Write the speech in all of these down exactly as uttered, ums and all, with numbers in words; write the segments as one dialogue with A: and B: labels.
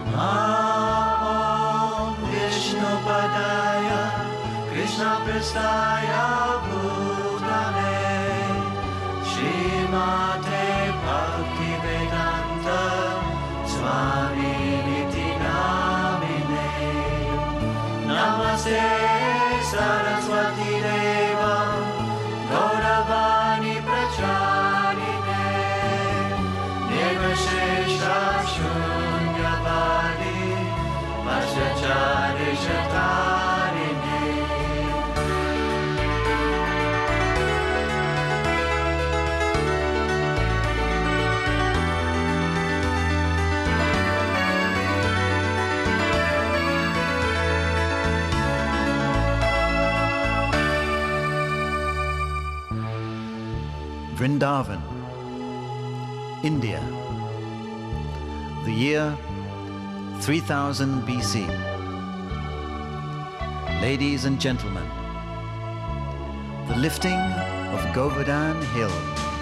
A: Om Vishnu Padaya Krishna Prestaya Bhutale Srimate Bhaktivedanta Swami Niti Namine Namaste Saraswati Deva Gauravani Pracharine Nirvishesha Shunyavadi Vashachari Shatarine. Vrindavan, India, the year three thousand B C. Ladies and gentlemen, the lifting of Govardhan Hill.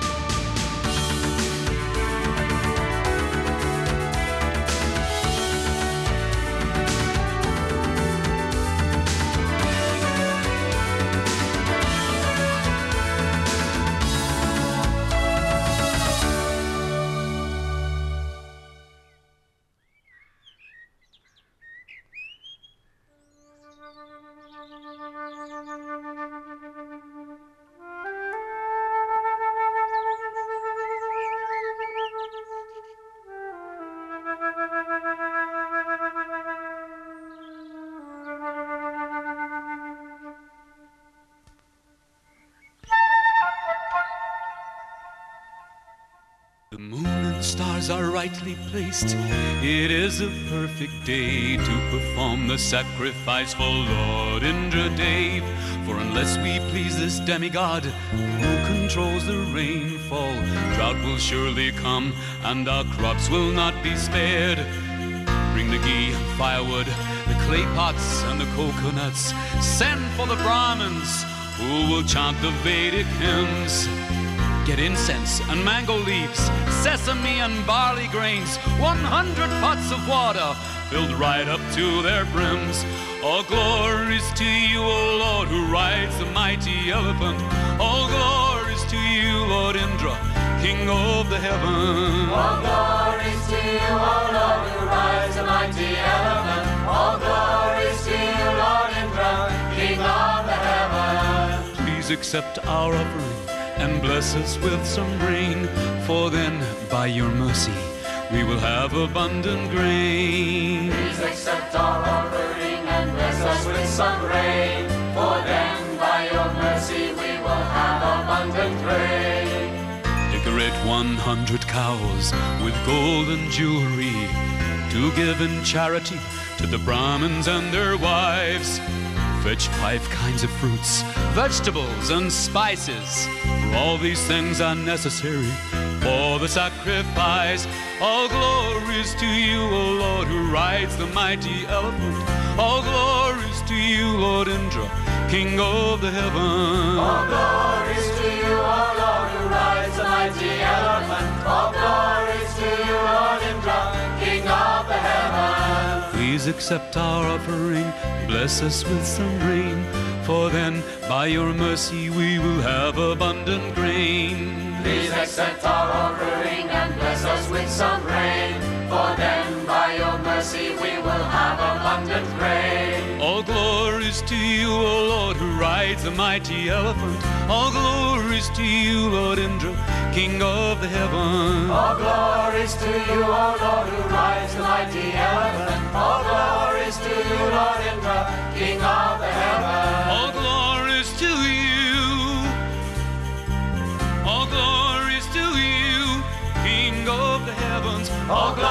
B: The moon and stars are rightly placed. It is a perfect day to perform the sacrifice for Lord Indradev. For unless we please this demigod who controls the rainfall, drought will surely come and our crops will not be spared. Bring the ghee, firewood, the clay pots and the coconuts. Send for the Brahmins who will chant the Vedic hymns. Get incense and mango leaves, sesame and barley grains, one hundred pots of water filled right up to their brims. All glories to you, O Lord, who rides the mighty elephant. All glories to you, Lord Indra, King of the heaven.
A: All glories to you, O Lord, who rides the mighty elephant. All glories to you, Lord Indra, King of the heaven.
B: Please accept our offering and bless us with some rain, for then, by your mercy, we will have abundant grain.
A: Please accept our offering and bless us with some rain, for then, by your mercy, we will have abundant grain.
B: Decorate one hundred cows with golden jewelry to give in charity to the Brahmins and their wives. Fetch five kinds of fruits, vegetables, and spices, for all these things are necessary for the sacrifice. All glories to you, O Lord, who rides the mighty elephant. All glories to you, Lord Indra, King of the heaven.
A: All glories to you, O Lord, who rides the mighty elephant. All glories to you, Lord Indra, King of the heaven.
B: Please accept our offering, bless us with some rain, for then, by your mercy, we will have abundant grain.
A: Please accept our offering and bless us with some rain, for then, by your mercy, we will have abundant grain.
B: All glories to you, O Lord, who rides the mighty elephant. All glories to you, Lord Indra, King of the heaven.
A: All glories to you, O Lord, who rides the mighty elephant. All glories to you, Lord Indra, King of the heaven.
B: All glories to you. All glories to you, King of the heavens.
A: All glories